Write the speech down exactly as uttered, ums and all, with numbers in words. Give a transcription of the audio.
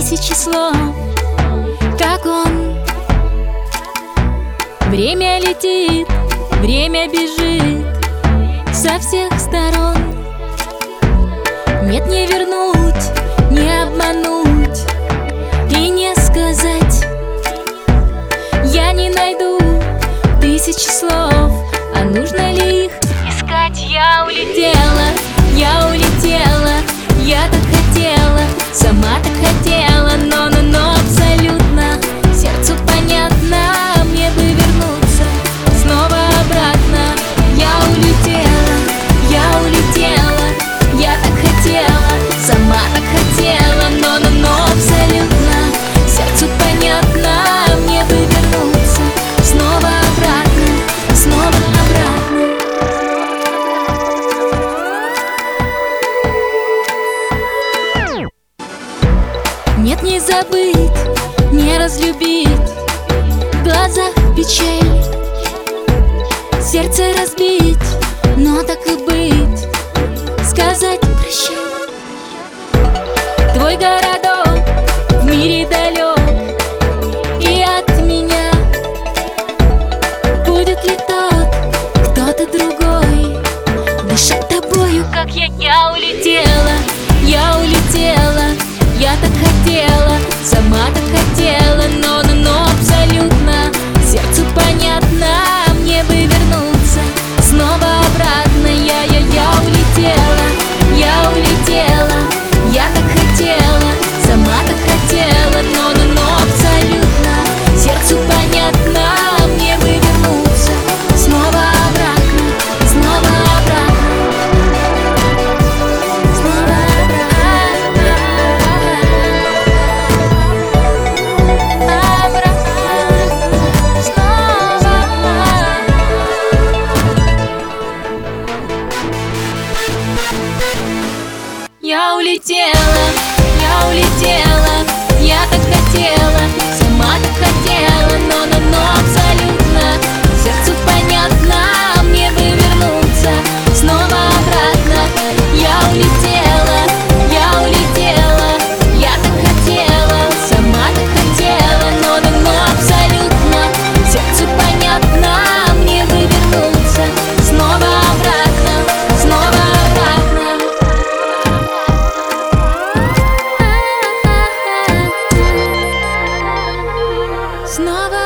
тысячи слов, как он. Время летит, время бежит со всех сторон. Нет, не вернуть, не обмануть и не сказать. Я не найду тысячи слов, а нужно ли их искать? Я улетела, я улетела, я так хотела, сама так хотела, но, но, но абсолютно сердцу понятно, мне бы вернуться снова обратно. Я улетела, я улетела, я так хотела, сама так хотела, но, но, но абсолютно сердцу понятно, мне бы вернуться снова обратно, снова обратно. Нет, не забыть, не разлюбить, в глазах печаль, сердце разбить, но так и быть, сказать прощай. Твой городок в мире далек и от меня. Будет ли тот, кто-то другой, дышать тобою, как я? Я улетела, я улетела, я так хотела, сама так хотела, но, но, но абсолютно сердцу понятно, мне бы вернуться снова обратно. Я, я, я улетела, я улетела, я так хотела, сама так хотела, но, но, но абсолютно сердцу понятно, мне бы вернуться снова обратно, снова обратно, снова обратно, обратно, снова. Я улетела, я улетела, я так хотела, сама так хотела, но, но, но абсолютно сердцу понятно, мне бы вернуться снова обратно. Я улетела, я улетела, я так хотела, сама так хотела, но, но, но абсолютно сердцу понятно, мне бы вернуться снова обратно, снова обратно. Снова